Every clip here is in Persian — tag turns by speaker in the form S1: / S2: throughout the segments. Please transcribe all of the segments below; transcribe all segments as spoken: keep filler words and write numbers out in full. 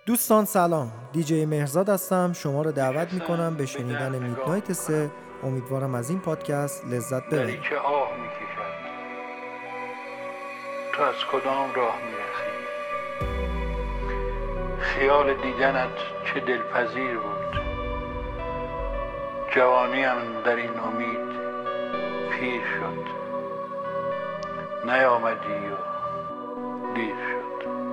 S1: دوستان سلام، دیجی مهرزاد هستم. شما رو دعوت میکنم به شنیدن میدنایت سه. امیدوارم از این پادکست لذت ببرید.
S2: که آه میکشد تو از کدام راه میرسی؟ خیال دیدنت چه دلپذیر بود، جوانیم در این امید پیر شد، نیامدی و دیر شد.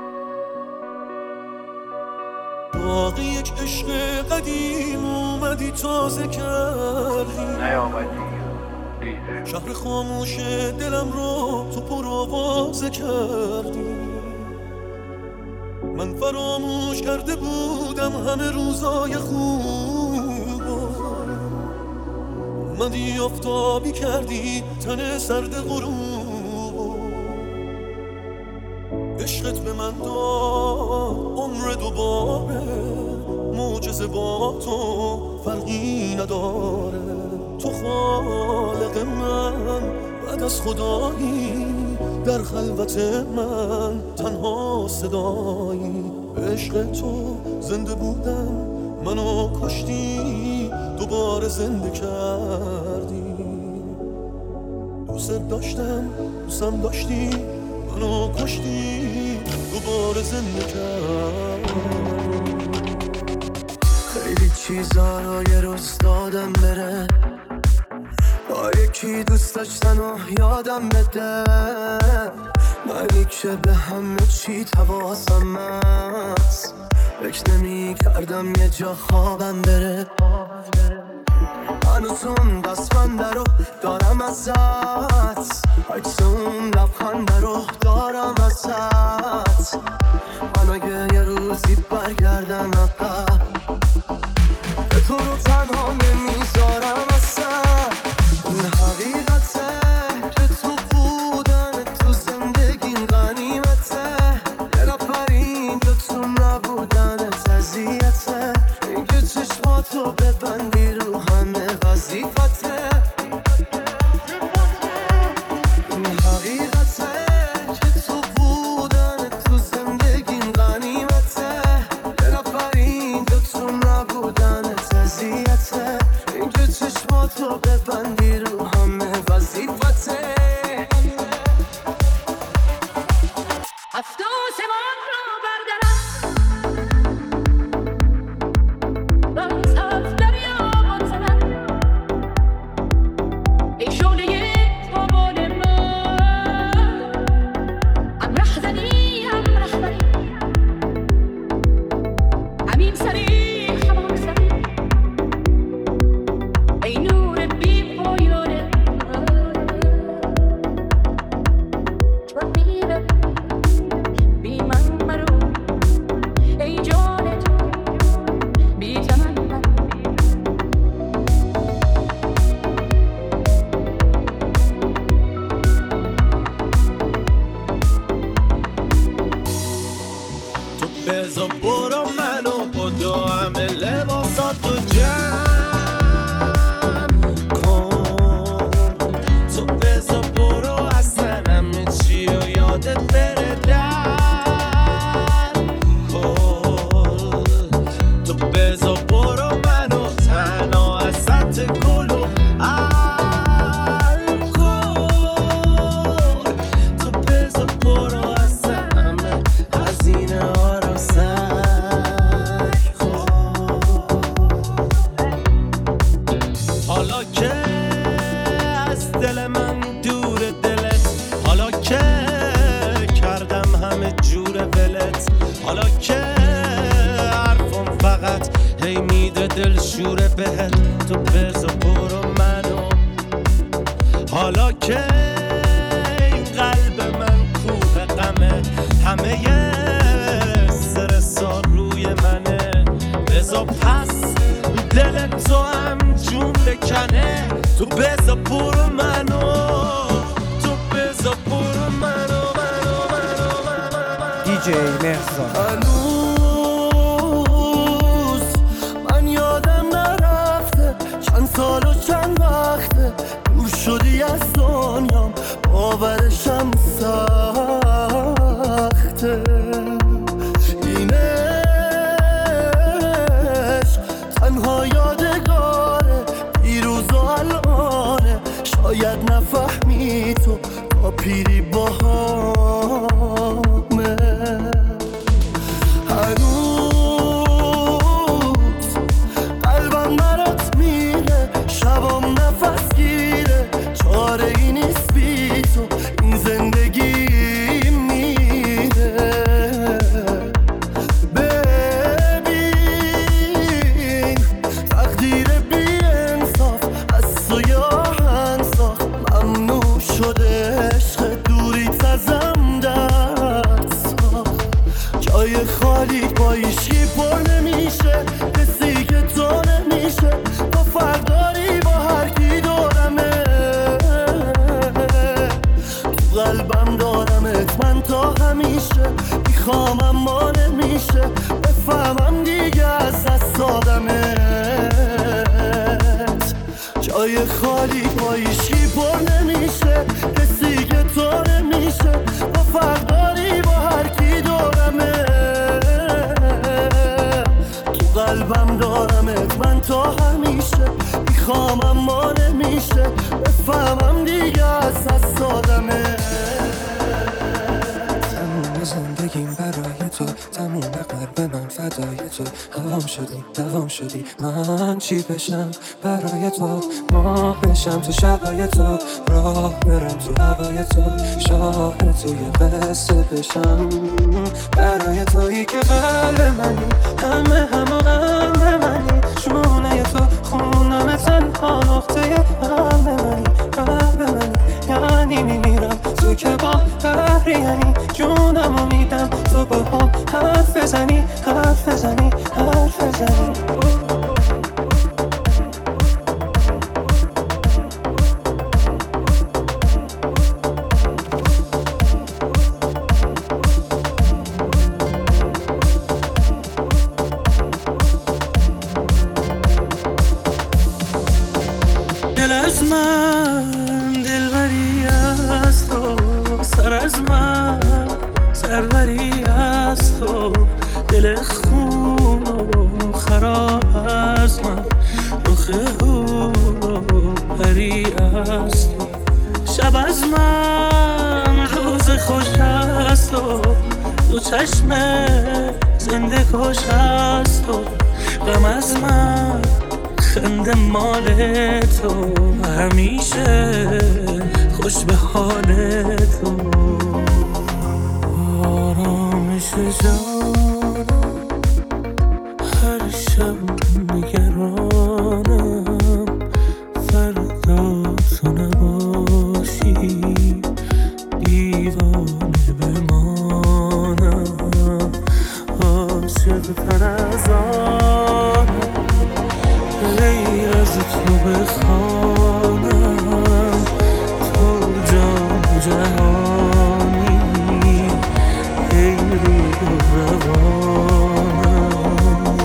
S3: باقی یک عشق قدیم اومدی تازه کردی،
S2: نیامدی و دیر شد.
S3: شهر خاموش دلم رو تو پر آوازه کردی. من فراموش کرده بودم همه روزای خوب، اومدی آفتابی کردی تن سرد غروب. عشقت به من داد عمر دوباره، معجزه با تو فرقی نداره. تو خالق من بعد از خدایی، در خلوت من تنها صدایی. عشق تو زنده بودم منو کشتی، دوباره زنده کردی. دوست داشتم دوستم داشتی، منو کشتی دوباره زنده کردی. خیلی چیزا رو یه روز دادم بره، با یکی دوست داشتن و یادم بده. منی که به همه چی تواسم هست، فکر نمی کردم یه جا خوابم بره. هنوز اون دستمنده رو دارم ازت، عکس اون لبخنده رو دارم ازت. من اگه یه روزی برگردم عقب، به تو رو تنها نمیذارم اصلا. این حقیقته که تو بودن تو زندگیم غنیمته، یه نفرین که تو نبودن تزیته. این که چشماتو ببندی رو همه وظیفته. این حقیقته که تو بودن تو زندگیم غنیمته، یه نفرین که تو نبودن تزیته. این که چشماتو ببندی رو همه وظیفته.
S4: افسوس من رو بردارم، باز از دریا بگذرم. ای شعله بابال من، هم ره زنی هم رهبری، همین سری همان سری. ای نور بی پایان رفیق بی من مرو، ای جان تو بی تمن من.
S3: تو بزا برو منو با دو همه لباساتو جمع کن. تو بزا برو اصلا همه چی و یادت بره در کن. تو بزا برو منو تنها ازت گلو الکل. تو بزا برو اصلا همه هزینه ها رو سعی کن. حالا که از دل من دور دلت، حالا که کردم همه جور ولت، حالا که حرفم فقط هی میده دل شوره بهت. تو بزا برو منو، حالا که این قلب من کوه غمه، همه استرسا روی منه. بزا پس دل تو هم جون بکنه. تو بزا برو منو، تو بزا برو منو منو منو منو.
S1: دیجی مهرزاد.
S3: هنوز من یادم نرفته چند سال و چند وقته دور شدی از دنیام، باورشم سخته. اینه پیری با همه هنوز قلبم برات میره، شبام نفس گیره، چاره ای نیست بی تو این زندگی میره. ببین تقدیر بی انصاف از تو یا هنساخ، ممنوع شده عشق دوریت ازم دست ساخت. جای خالی با ایشکی پر نمیشه، کسی که تو نمیشه، تو فرداری با هر کی دورمه. تو قلبم دارمت من تا همیشه، میخوام اما نمیشه، بفهمم دیگه از دست دادمت. جای خالی با ایشکی پر نمیشه، کسی که تو نمیشه، تو فرداری با هر کی دورمه. تو قلبم دارمت من تا همیشه، میخوام اما نمیشه، بفهمم دیگه از دست دادمت.
S5: تموم زندگیم برای تو، تموم قلب من فدای تو. هوام شدی، دوام شدی، من چی بشم برای تو؟ ماه بشم تو شبای تو، راه برم تو هوای تو، شاه توی قصه بشم برای تویی که قلب منی، همه همه غم منی، شونه تو خونم تنها نقطه قلب منی، قلب منی یعنی میمیرم تو که با بحری، یعنی جونمو میدم تو با هم حرف بزنی، حرف بزنی، حرف بزنی.
S6: دل از من دلبری از تو، سر از من سروری از تو، دل خون و خراب از من، رخ او پری از تو. شب از من روز خوش از تو، دو چشم زنده کش از تو. غم از من خنده مال تو، همیشه خوش به حال تو. آرامش جانم هر شب نگرانم، فردا تو نباشی دیوانه بمانم. عاشق تر از آنم غیر از تو بخوانم، تو جان جهانی ای روح روانم.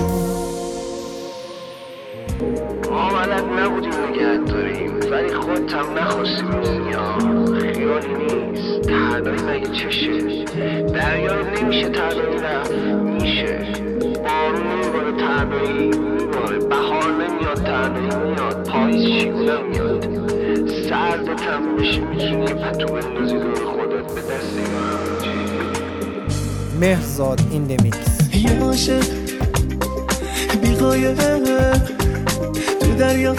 S2: ما بلد نبودیم نگه داریم، ولی خودت هم نخواستی ببینی. خیالی نیست تنهایی مگه چشه، دریا نمیشه تنهایی رفت، میشه بارون نمیباره تنهایی میباره، بهار نمیاد تنهایی میاد، پاییز شیونه میاد، سردت هم بشه میتونی که پتو بندازی دور خودت به دست یارم.
S1: مهرزاد این دمیکس.
S3: یه عاشق بی قایه تو دریا،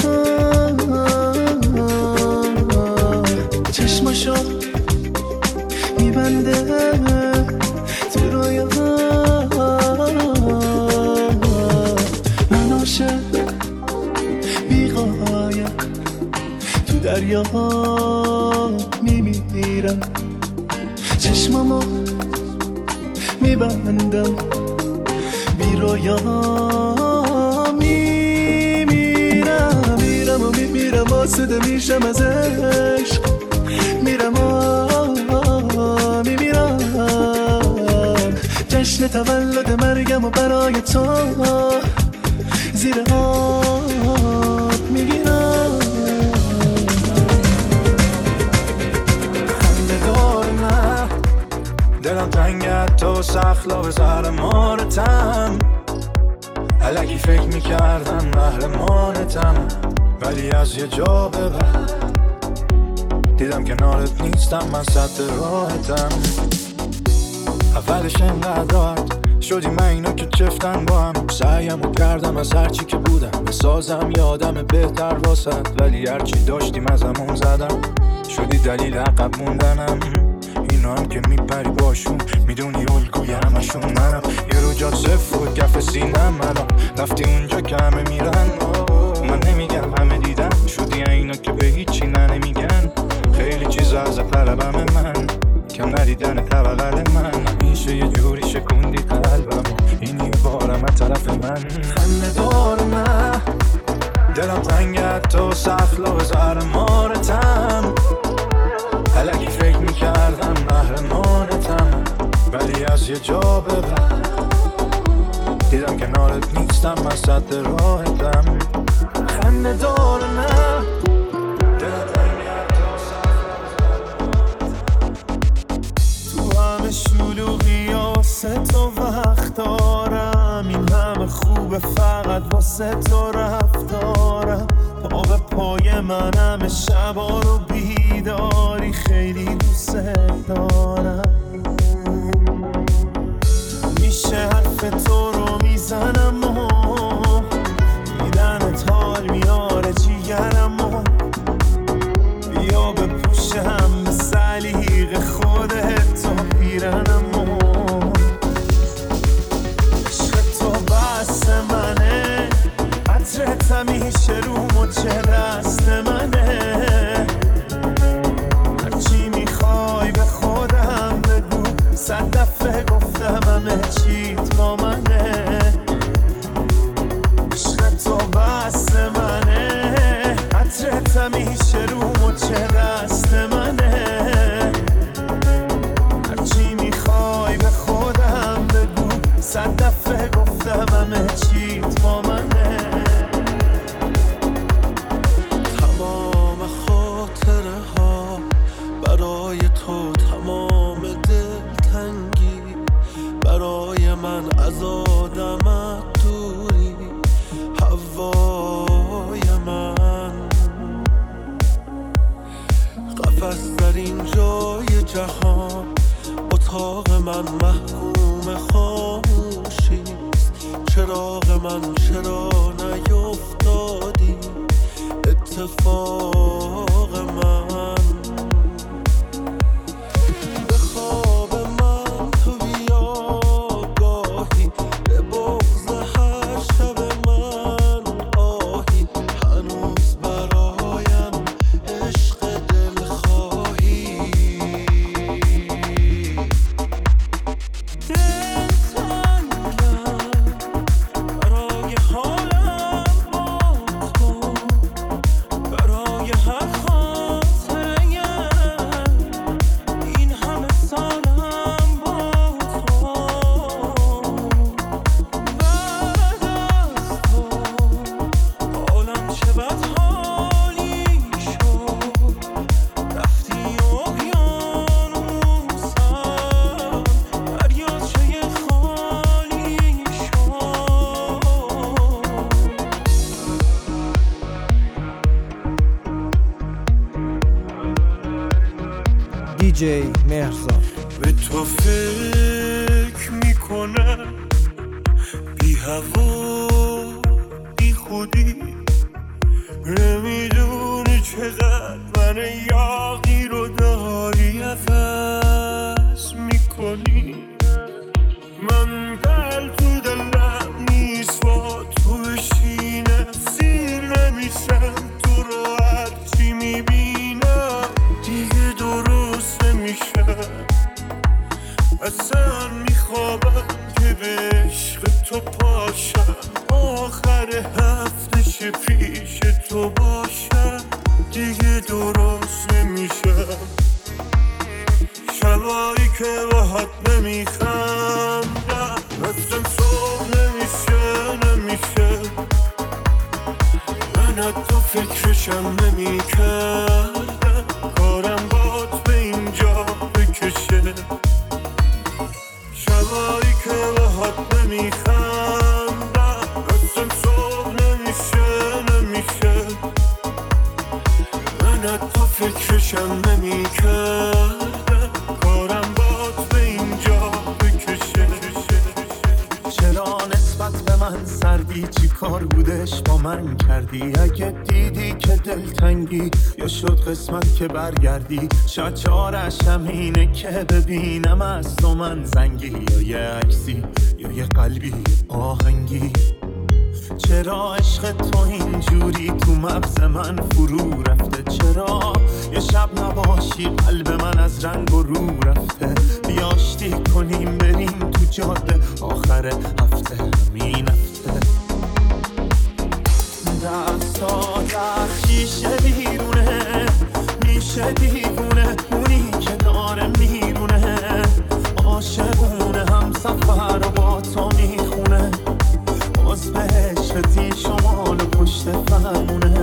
S3: چشماشو میبنده تو رویا. من عاشق بی قایه تو دریا میمیرم، چشمامو میبندم بی رویا. میمیرم میرم و میمیرم، آسوده میشم از عشق، میرم و میمیرم. جشن تولد مرگم و برای تو زیر آب میگیرم.
S7: خنده دار نه دلم تنگت تو سخلا به زهر مارتم، الکی فکر میکردم قهرمانتم، ولی از یه جا به بعد دیدم کنارت نیستم من سطح راحتم. اولش انقدر راحت شدی من اینا که چفتن با هم. سعیمو کردم از هرچی که بودم بسازم یادم بهتر واسد، ولی هرچی داشتیم از همون زدم. شدی دلیل عقب موندنم. اینا هم که میپری باشون میدونی الگوی همشون منم. یه رو جات صفر و کف سینم الان رفتی اونجا که همه میرن. من نمیگم همه دیدن شدی اینا که به هیچی نه نمیگن. خیلی چیزا از طلبم من کم ندیدن طبقل من. همیشه یه جوری شکوندی قلبم این یه بارم از طرف من. خنده دار نه دلم تنگت تو سخلا به زهر مارتم. الکی فکر میکردم قهرمانتم، ولی از یه جا به بعد دیدم کنارت نیستم من سطح راحتم. خنده دار نه دلم تنگت تو سخلا تو همه شلوغی واسه تو وقت دارم. این همه خوبه فقط واسه تو رفتارم. پا به پای من همه شبا رو بیداری خیلی دوست دارم. میشه حرف تو رو میزنم و دیدنت حال میاره جیگرم و بیا بپوشم به سلیق خودت تو پیرنم و عشق تو بس منه. عطرت همیشه رو مچه دست منه. هرچی میخوای به خودم بگو صد دفعه گفتم همه چیت با منه. عشق تو بس منه. عطرت همیشه رو مچه دست منه. هرچی میخوای به خودم بگو صد دفعه گفتم همه چیت با منه. تمام خاطره ها برای تو، تمام دلتنگی برای من، از آدمت دوری هوای من. قفس در این جای جهان اتاق من محکوم خاموشیست. چراغ من چرا نیفتادی اتفاق من. به خواب من تو بیا گاهی، به بغض هر شب من آهی. هنوز برایم عشق دلخواهی.
S1: دیجی مهرزاد.
S6: به تو فکر میکنم بی هوا بی خودی. نمیدونی چقدر من یاغی رو داری عوض میکنی. من دل تو دلم نیست با تو بشینم، سیر نمیشم تو رو هرچی میبینم دیگه درست نمیشم. اصلا میخوابم که به عشق تو پاشم، آخر هفتش پیش تو باشم دیگه درست نمیشم. شبایی که باهات نمیخندم اصلا صبح نمیشه نمیشه. من حتی فکرشم نمیکردم کارم بات به اینجا بکشه. شبایی که باهات نمیخندم اصلا صبح نمیشه نمیشه. من حتی فکرشم نمیکردم من سردی چی کار بودش با من کردی؟ اگه دیدی که دلتنگی یا شد قسمت که برگردی، شاید چارش همینه که ببینم از تو من زنگی، یا یه عکسی یا یه قلبی آهنگی. چرا عشق تو اینجوری تو مغز من فرو رفته؟ چرا یه شب نباشی قلب من از رنگ و رو رفته؟ بیا آشتی کنیم بریم تو جاده آخر هفته همین هفته. دستات از شیشه بیرونه میشه دیوونه، اونی که داره میرونه عاشقونه، هم سفر رو با تو میخونه، باز به عشقتی شمال و پشت فرمونه.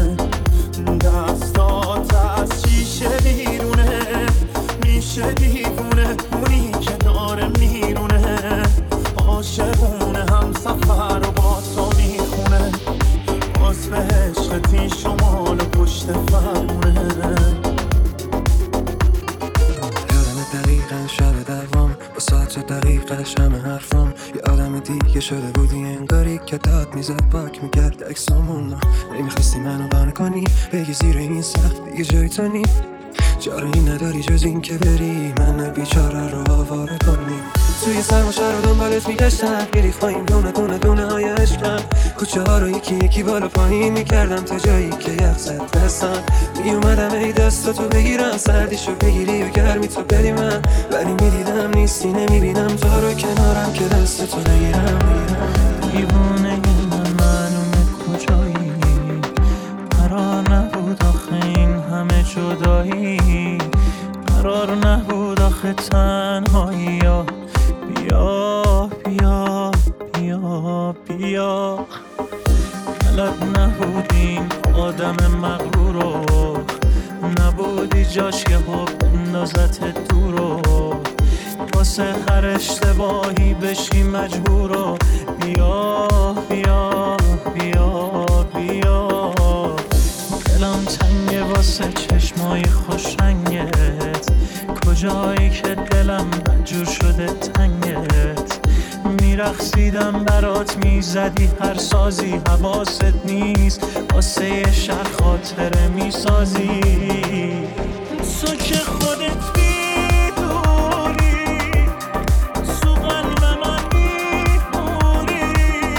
S6: دستات از شیشه بیرونه میشه دیوونه، اونی که داره میرونه عاشقونه، هم سفر رو با تو میخونه، باز به عشقتی شمال و پشت فرمونه.
S5: دقیقا شب دوام با ساعت دقیقش همه حرفام، یه آدم دیگه شده بودی انگاری که داد میزد پاک میکرد اکسامون. نمیخواستی منو قانع کنی بگی زیر این سخت دیگه جای تو نی، چاره نداری جز این که بری من بیچاره رو آواره کنی. توی سرماشه رو دنبالت میگشتم، میریختیم دونه دونه دونه های عشقم، کوچه ها رو یکی یکی بالا پایین میکردم تا جایی که یخ زد دستم. میومدم ای دستاتو بگیرم، سردیشو بگیری و گرمی تو بدی من، ولی میدیدم نیستی نمیبینم تو رو کنارم که دستتو نگیرم.
S8: دیوونه من معلومه کجایی، قرار نبود آخه این همه جدایی، قرار نبود آخه تنهایی. بیا بیا بیا بیا بلد نبودین آدم مغرورو، نبودی جاش که حب اندازت دورو، واسه هر اشتباهی بشی مجبورو. بیا بیا بیا بیا دلم تنگه واسه چشمای خوش رنگت، کجایی که دلم مجبور شده تنگت. میرقصیدم برات میزدی هر سازی، حواست نیست واسه یه شهر خاطره میسازی. تو که خودت بیدوری تو قلب من میموری،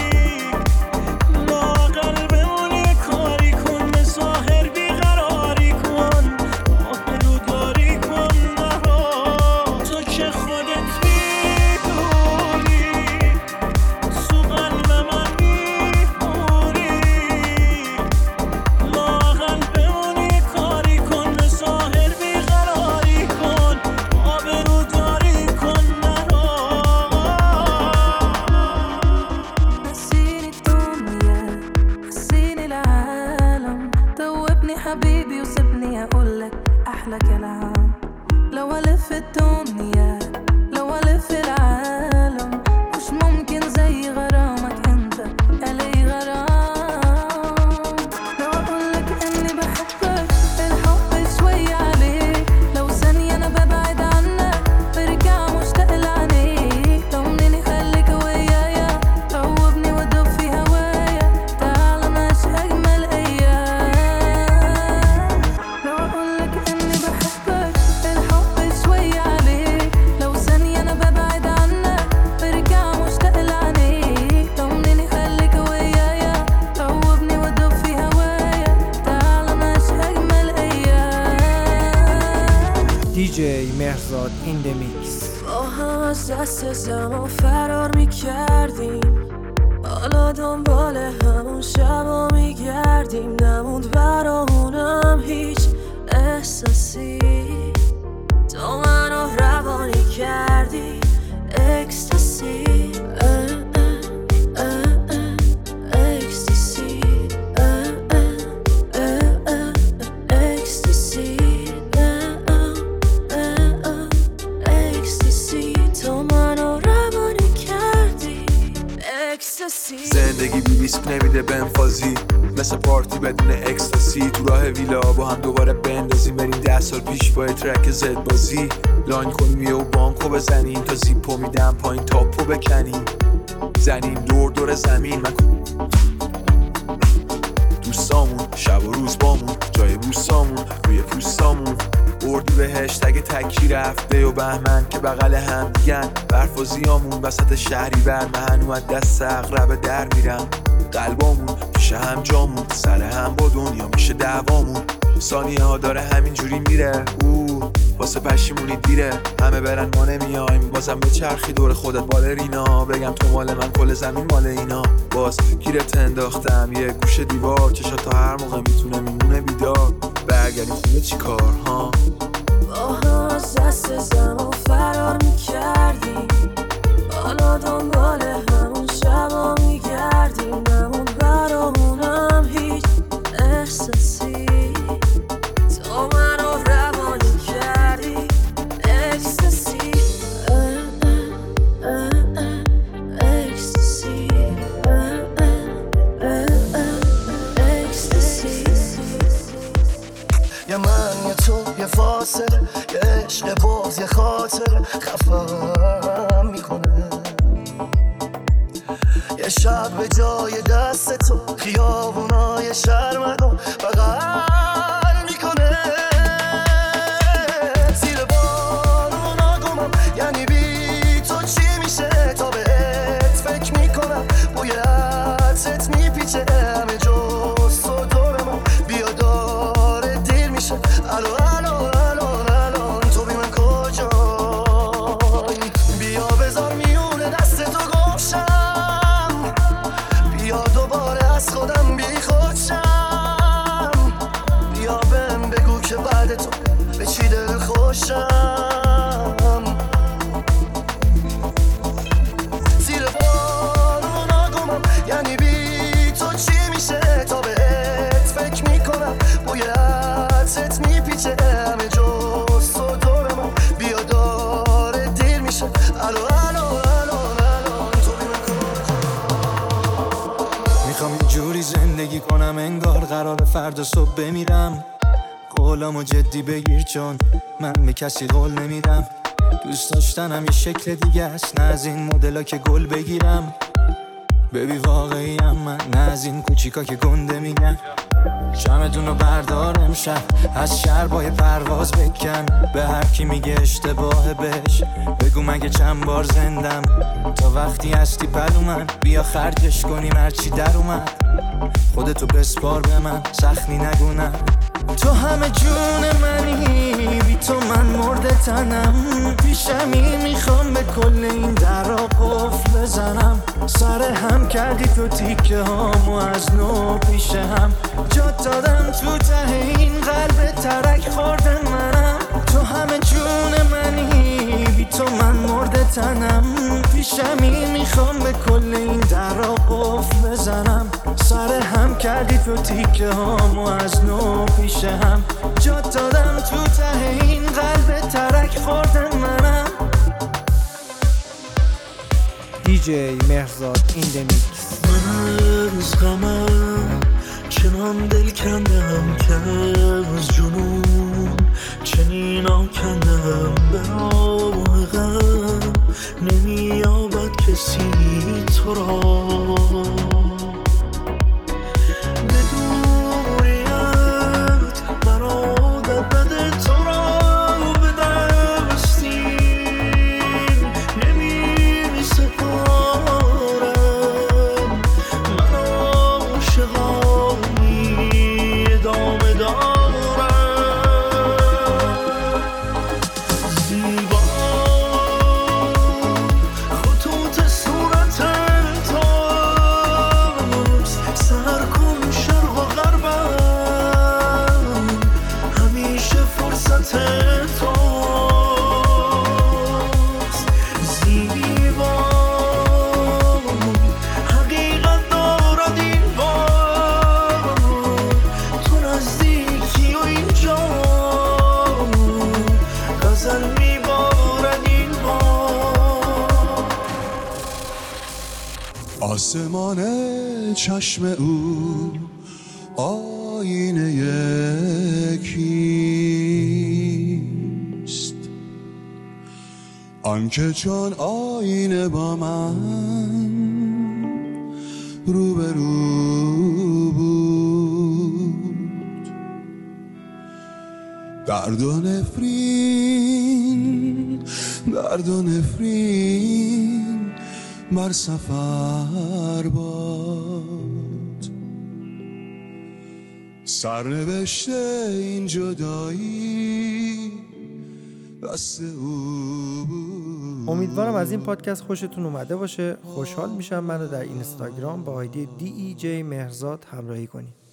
S8: با قلبمون یه کاری کن به ظاهر بیقراری کن، آبروداری کن نرا. تو که خودت بیدوری تو قلب من میموری، با قلبمون یه کاری کن به ظاهر بیقراری کن، آبروداری کن نرا.
S4: نسيني الدنيا نسيني العالم، دوبني حبيبي وسيبني اقولك احلى كلام. لو الف الدنيا لو الف العالم مش ممكن زي غرامك انت الي غرام. لو اقولك اني بحبك الحب شوي عليك، لو ثانية انا ببعد عنك برجع مشتاق لعينيك. طمني خليك ويايا دوبني ودوب في هوايا، تعال نعيش اجمل ايام. لو اقولك اني بحبك الحب شوي عليك، لو ثانية انا ببعد عنك برجع مشتاق لعينيك. طمني خليك ويايا دوبني ودوب في هوايا، تعال نعيش اجمل ايام.
S1: دیجی مهرزاد این دمیکس.
S4: با هم از دست زمان فرار میکردیم، حالا دنبال همون شبا میگردیم. نموند برامونم هیچ احساسی، تو منو روانی کردی اکستاسی. اه اه اه اه اکستاسی. اه اه اه اه اکستاسی. اه اه اه اه اکستاسی، تو منو روانی کردی اکستاسی.
S7: زندگی بی ریسک نمیده بنفازی، مثل پارتی بدون اکستاسی. تو راه ویلا با هم دوباره بندازیم، بریم ده سال پیش با ترک زد بازی. لاین کنیم یه و بانکو بزنیم، تا زیپو میدم پایین تاپو بکنیم. زنیم دور دور زمین. من دوستامون شب و روز بامون جای بوسامون روی پوستامون. اردی بهش تگ تکی رفته و بهمن که بغل هم دیگن. برف و زیامون وسط شهری بر من و دست اقرب در میرم. قلبامون پیشه هم جامون سر هم با دنیا میشه دعوامون. ثانیه ها داره همینجوری میره او واسه پشیمونی دیره. همه برن ما نمیایم بازم به چرخی دور خودت بالرینا. بگم تو مال من کل زمین مال اینا. باز گیرت انداختم یه گوشه دیوار. چشات تا هر موقع میتونه میمونه بیدار. برگردیم خونه چی کار ها
S4: با از دست زمان فرار میکردیم. حالا دنبال همون شبا میگردیم. نمون برامونم هیچ احساسی. تو منو روانی کردی اکستاسی. اکستاسی اکستاسی.
S3: یه من یه تو یه فاصله یه عشق باز یه خاطر خفم میکنه. یه شب به جای دست تو خیابونای شرمدون بغل میکنه. زیر بارونا گمم یعنی بی تو چی میشه. تا بهت فکر میکنم بوی عطرت میپیچه همه جز تو دورم. بیا داره دیر میشه. الو الو الو الو تو بی من کجایی. بیا بذار میونه دست تو گمشم. بیا دوباره از خودم بی خودشم. بیا بهم بگو که بعد تو به چی دل خوشم. زیر بارونا گمم یعنی بی تو چی میشه. تا بهت فکر میکنم بوی عطرت میپیچه همه جز تو دورم. بیا داره دیر میشه. الو الو الو الو تو بی من کجایی.
S5: میخوام یه جوری زندگی کنم انگار قرار فردا صبح بمیرم. قولامو جدی بگیر چون من به کسی قول نمیدم. دوست داشتنم یه شکل دیگه است نه از این مدلا که گل بگیرم. ببی واقعیم من نه از این کوچیکا که گنده میگن. شمدونو بردار امشب از شربای پرواز بکن. به هر کی میگه اشتباه بهش بگو مگه چند بار زندم. تا وقتی هستی پلو من بیا خرجش کنیم هرچی در اومد. خودتو بسپار به من سخنی نگونم. تو همه جون منی بی تو من مرده تنم. پیشمی میخوام به کل این درا قفل بزنم. سر هم کردی تو تیکه هامو از نو پیش هم. جات دادم تو ته این قلب ترک خورده منم. تو همه جون منی بی تو من مرده تنم. پیشمی میخوام به کل این درا قفل بزنم. سر هم کردی تو تیکه هامو از نو پیش هم. جات دادم تو ته این قلب ترک خورده منم.
S1: دی جی مهرزاد این دمیکس.
S3: من از غمم چنان دل کندم که از جنون چنین آکندم. به راه غم نمیابد کسی تو را.
S9: آسمان چشم او آینه کیست؟ آنکه چون آینه با من روبرو بود. درد و نفرین، درد و نفرین بر سفر باد. سرنوشت این جدایی دست او بود.
S1: امیدوارم از این پادکست خوشتون اومده باشه. خوشحال میشم منو در اینستاگرام با آیدی دی ای جی مهرزاد همراهی کنید.